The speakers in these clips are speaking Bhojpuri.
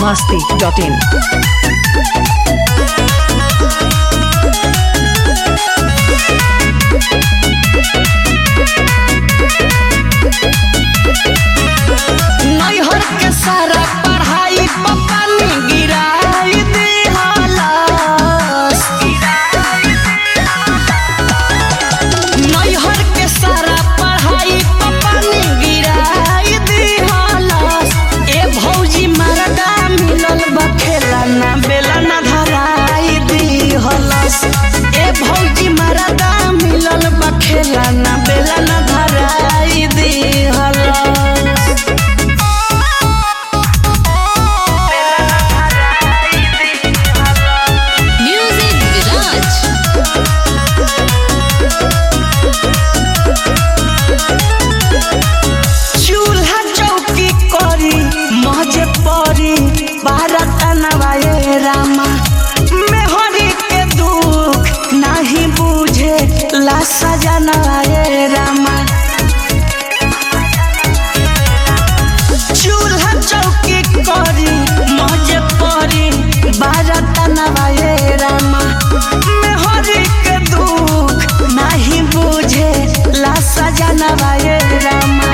biharmasti.in नैहर के सारा पढ़ाई पप्पा ने गिराई दिहलस। नैहर के सारा पढ़ाई पप्पा ने गिराई दिहलस। ए भौजी मरदा मिलल बखेला ना बेला ना धराई दिहलस। ए भौजी मरदा मिलल बखेला ना बेला ना धराई दिहलस। चूल्हा चौकी करी मजे परी भारत नवाए रामा। मेहरी के दुख नहीं बुझे ला सजनाए रामा। चूल्हा चौकी करी मजे परी भारत नवाए रामा। मेहरी के दुख नहीं बुझे ला सजनाए रामा।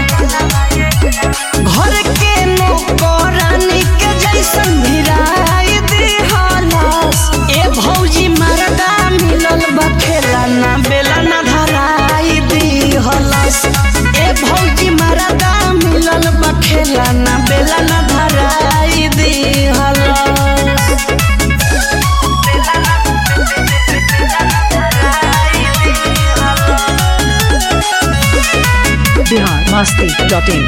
घर के नौकरानी के जैसन भिराई दिहलस। ए भौजी मरदा मिलल बखेला ना बेला ना धराई दिहलस। ए भौजी मरदा मिलल बखेला ना बेला ना धराई दिहलस। biharmasti.in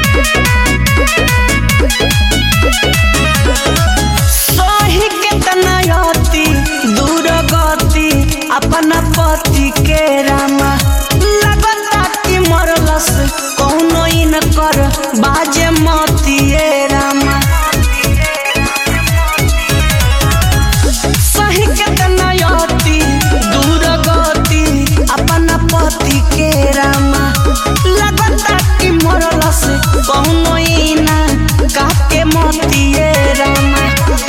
सही के तनायती दूर गति अपना पति के रामा। लगता कि मरलस कौनो इनकर बाजे मतिए रामा। सही के तनायती दूर गति अपना पति के रामा। लगता कि मरलस कौनो इना काके मतिए रामा।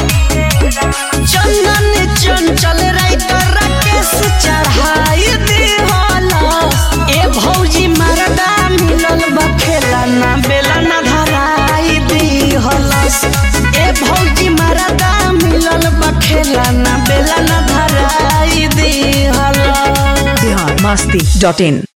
चंदन चंचल राइटर राकेश चढ़ाई दिहलस। ए भौजी मरदा मिलल बखेला ना बेला ना धराई दिहलस। ए भौजी मरदा मिलल बखेला ना बेला ना धराई दिहलस। biharmasti.in